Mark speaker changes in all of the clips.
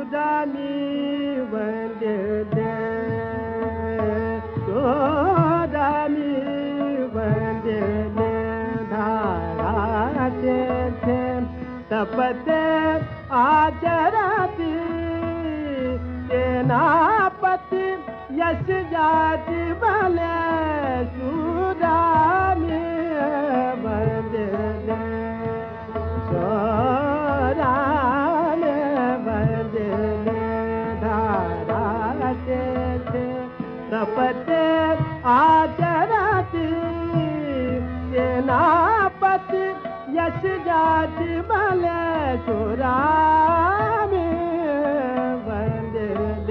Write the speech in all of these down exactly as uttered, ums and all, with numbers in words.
Speaker 1: सुदानी वंदे सुदानी वंदे धाराचे तपते आचरती सेनापति यश जाति भले सुदानी वंदे सुदानी वंदे धाराचे तपते आचरती सेनापति यश जाति भले सुदानी वंदे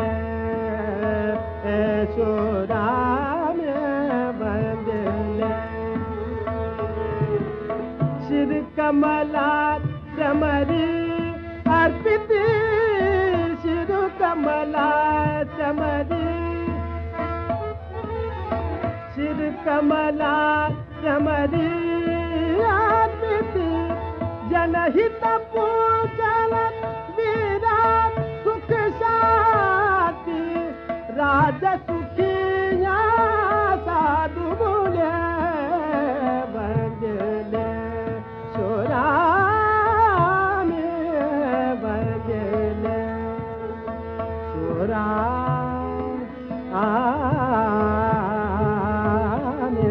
Speaker 1: सुदानी वंदे श्री कमला चमरी अर्पित श्री कमला चमरी श्री कमला चमरी अर्पित जनहित पूजन वीरा सुख शांति राज सुखिया साधु बोले वंदे सुदानी वंदे सुदानी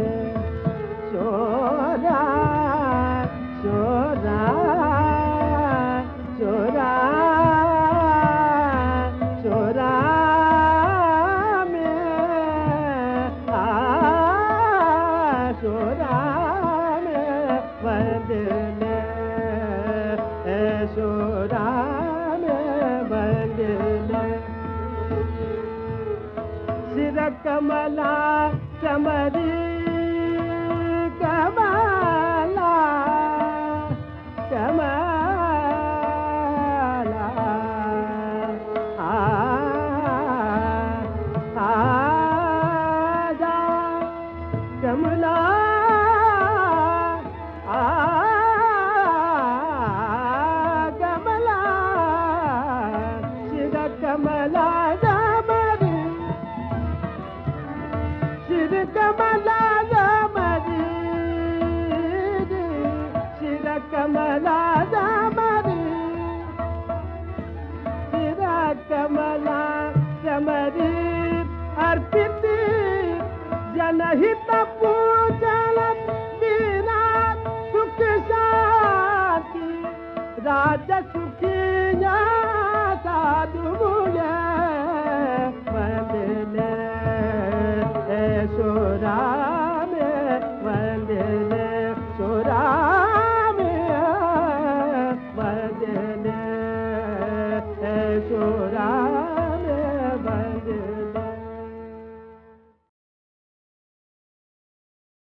Speaker 1: कमला चमरी कमला कमला आ आ जा कमला आ कमला शिव कमला कमला जमरी शिर कमला जमरी शिर कमला जमरी अर्पित जनहित पूजन वीरा सुख शांति राज सुखिया साधु बोले वंदे सुदानी वंदे सुदानी वंदे सुदानी